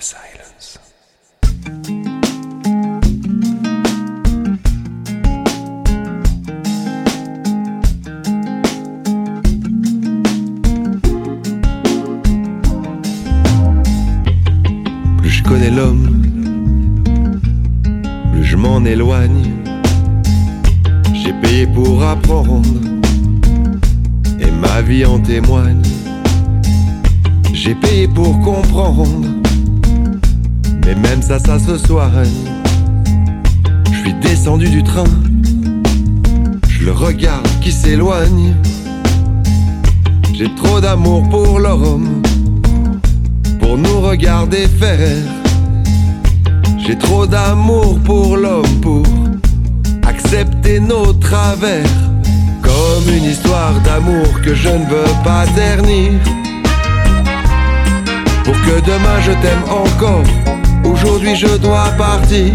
silence. Plus je connais l'homme, plus je m'en éloigne. J'ai payé pour apprendre, et ma vie en témoigne. J'ai payé pour comprendre, mais même ça se soigne. Je suis descendu du train, je le regarde qui s'éloigne. J'ai trop d'amour pour l'homme, pour nous regarder faire. J'ai trop d'amour pour l'homme, pour accepter nos travers. Comme une histoire d'amour que je ne veux pas ternir. Pour que demain je t'aime encore, aujourd'hui je dois partir.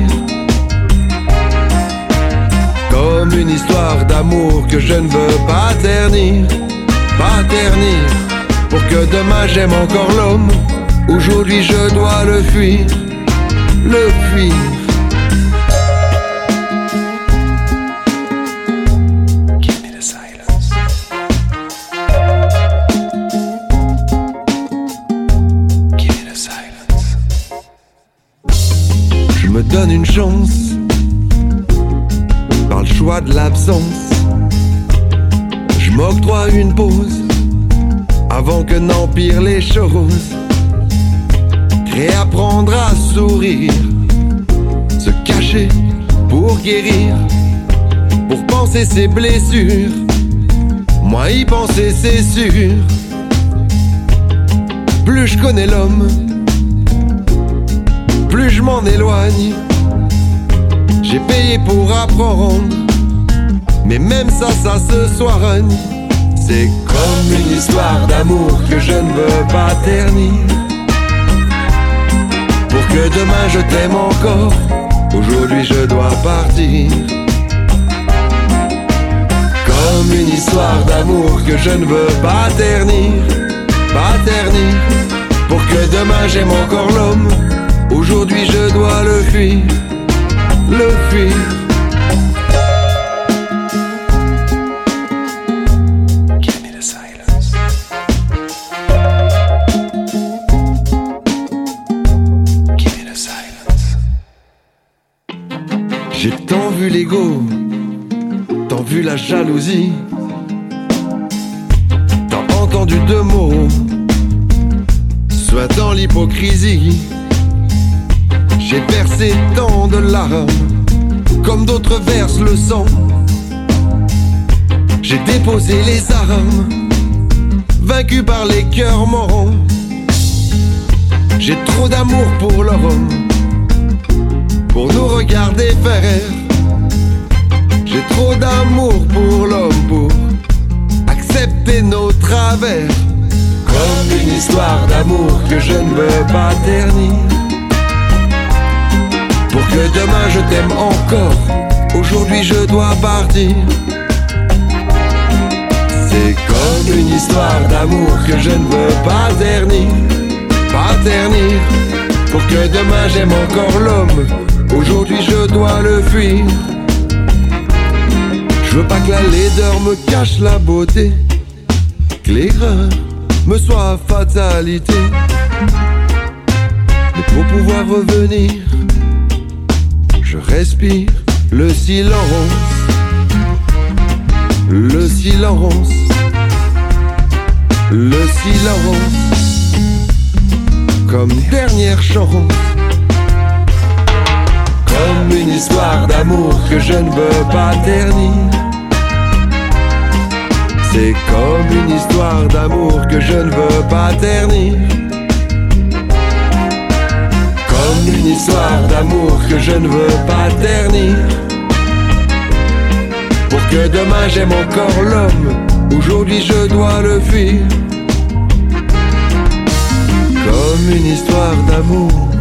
Comme une histoire d'amour que je ne veux pas ternir. Pas ternir. Pour que demain j'aime encore l'homme, aujourd'hui je dois le fuir. Le fuir. Donne une chance par le choix de l'absence. Je m'octroie une pause avant que n'empirent les choses. Réapprendre à sourire, se cacher pour guérir, pour penser ses blessures. Moi y penser c'est sûr. Plus je connais l'homme, plus je m'en éloigne. J'ai payé pour apprendre, mais même ça se soigne. C'est comme une histoire d'amour que je ne veux pas ternir. Pour que demain je t'aime encore, aujourd'hui je dois partir. Comme une histoire d'amour que je ne veux pas ternir. Pas ternir. Pour que demain j'aime encore l'homme, aujourd'hui je dois le fuir, le fuir. Give me the silence. Give me the silence. J'ai tant vu l'ego, tant vu la jalousie, tant entendu de mots, soit dans l'hypocrisie. J'ai versé tant de larmes, comme d'autres versent le sang. J'ai déposé les armes, vaincu par les cœurs morts. J'ai trop d'amour pour l'homme, pour nous regarder faire. J'ai trop d'amour pour l'homme, pour accepter nos travers. Comme une histoire d'amour que je ne veux pas ternir. Pour que demain je t'aime encore, aujourd'hui je dois partir. C'est comme une histoire d'amour que je ne veux pas ternir. Pas ternir. Pour que demain j'aime encore l'homme, aujourd'hui je dois le fuir. Je veux pas que la laideur me cache la beauté, que l'erreur me soit fatalité. Mais pour pouvoir revenir, je respire le silence. Le silence. Le silence. Comme dernière chance. Comme une histoire d'amour que je ne veux pas ternir. C'est comme une histoire d'amour que je ne veux pas ternir. Comme une histoire d'amour que je ne veux pas ternir. Pour que demain j'aime encore l'homme, aujourd'hui je dois le fuir. Comme une histoire d'amour